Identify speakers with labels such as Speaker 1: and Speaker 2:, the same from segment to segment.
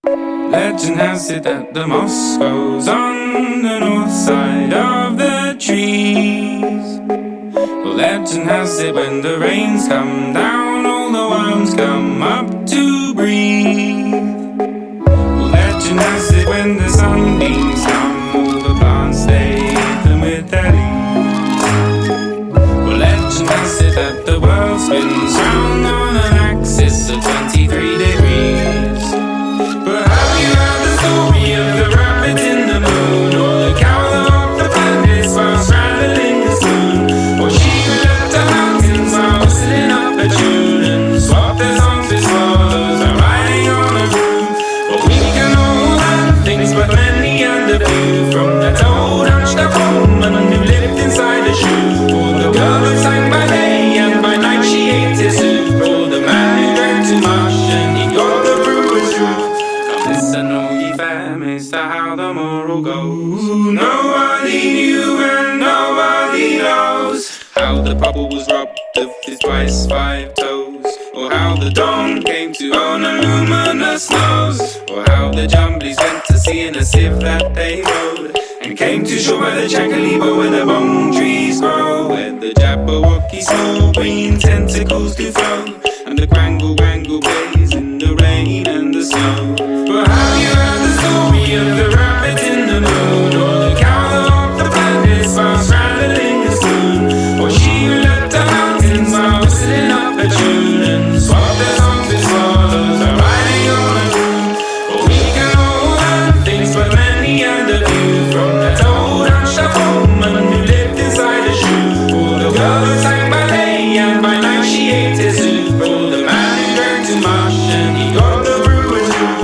Speaker 1: Legend has it that the moss grows on the north side of the trees. Well, legend has it when the rains come down, all the worms come up to breathe. Well, legend has it when the sunbeams come, all the plants they them with their leaves. Well, legend has it that the world spins round on an axis of 23 degrees. But have you heard the story of the rabbit in the moon, or the cow that walked the planets while straddling the spoon, or she who left the mountains while whistling up a tune and swapped their songs with swallows while riding on a broom? Well, we can all learn things, but many and a few, from that old hunched-up woman who lived inside a shoe, or the girl who sang by day and by night she ate his soup, or the man who drank too much and he got the brewer's truth. Listen, all ye families, to how the moral goes. Nobody knew and nobody knows how the bubble was robbed of his twice 5 toes, or how the dawn came to own a luminous nose, or how the jumblies went to sea in a sieve that they rode, and came to shore by the Chacalibo where the bong trees grow, where the Jabberwocky small green tentacles do flow, and the Grangle plays in the rain and the snow. But have you heard the story of the rabbit in the moon, or the cow that walked the planets while straddling the spoon, or she who left the mountains while whistling up a tune and swapped their songs with swallows while riding on a broom? Well, we can all learn things, but many and a few, from that old hunched-up woman who lived inside a shoe, or the girl who sang by day and by night she ate his soup, or the man who drank too much and he got the brewer's truth.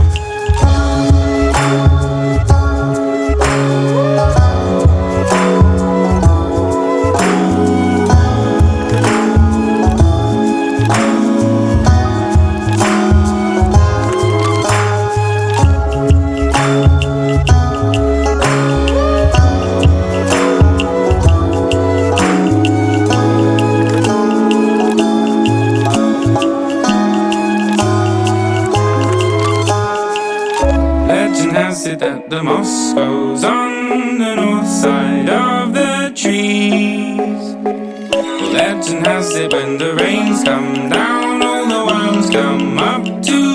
Speaker 1: Legend has it that the moss grows on the north side of the trees. Well, legend has it when the rains come down, all the worms come up to